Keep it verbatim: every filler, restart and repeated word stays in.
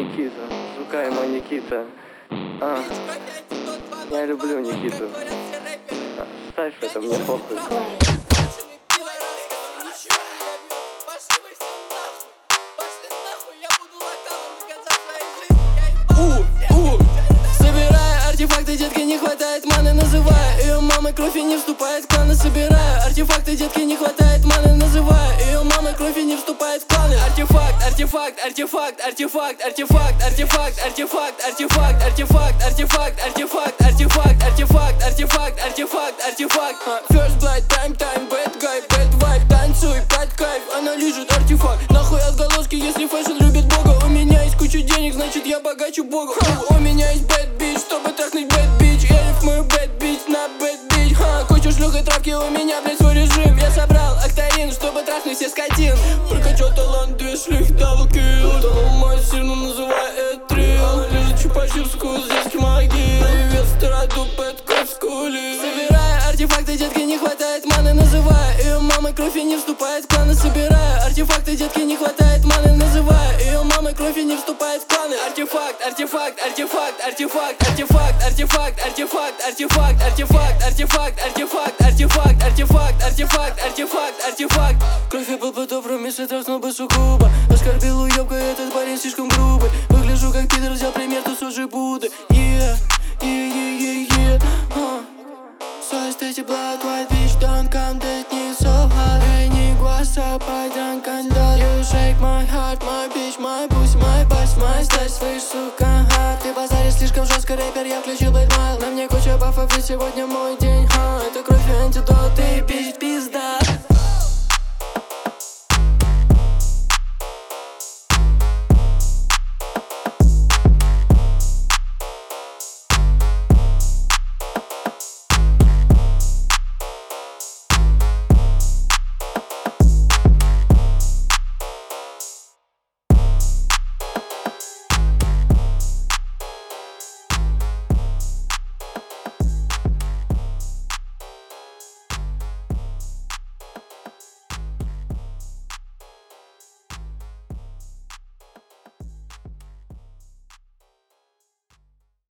Никита, шукай мой Никита. А, я люблю Никиту. А, ставь это, мне похуй. Артефакты, детки, не хватает маны, называя ее мамой, кровь и не вступает в кланы. Собираю артефакты, детки, не хватает маны, называя ее мамой, кровь и не вступает в кланы. Артефакт, артефакт, артефакт, артефакт, артефакт, артефакт, артефакт, артефакт, артефакт, артефакт, артефакт, артефакт, артефакт, артефакт, артефакт, артефакт. First blood, time, time, bad guy, bad vibe, танцуй, под кайф, она лежит артефакт. Нахуй отголоски, если фэшн любит бога. У меня есть куча денег, значит я богаче бога. У меня есть bad bitch, чтобы трахнуть bad bitch. Я рифмую bad bitch на bad bitch. Ха, кучу шлюх и травки, у меня, блядь, свой режим. Я собрал актарин, чтобы трахнуть все скотин. Прокачал талант, две шлюхи, даблкил. Утонул мою сильно, называй это трил. Лежит чупачивскую с детской могилы. Привет, сторону, пэтков скули. Собираю артефакты, детки, не хватает маны, называя ее мамой, кровь и не вступает в кланы. Собираю артефакты, детки, не хватает маны, называя ее мамой, кровь и не вступает в кланы. Артефакт, артефакт, артефакт, артефакт, артефакт, артефакт, артефакт, артефакт, артефакт, артефакт, артефакт, артефакт, артефакт, артефакт, артефакт, артефакт. Кровь я был по-доброму, если трахнул бы сугубо. Оскорбил уёбка, этот парень слишком грубый. Выгляжу как пидор, взял пример, тут уже Будды. Yeah, yeah, yeah, yeah, yeah, huh. So I stay blood, white bitch, don't come, that need so hard. Hey, nigga, what's up, I don't condone. You shake my heart, my bitch, my pussy, my bust, my stash, слышь, сука, hard. Ты базаришь слишком жестко, рэпер, я включил бэдмайл. На мне куча бафов, и сегодня мой день, ха. Это кровь и антидот, и пиздец, пизда.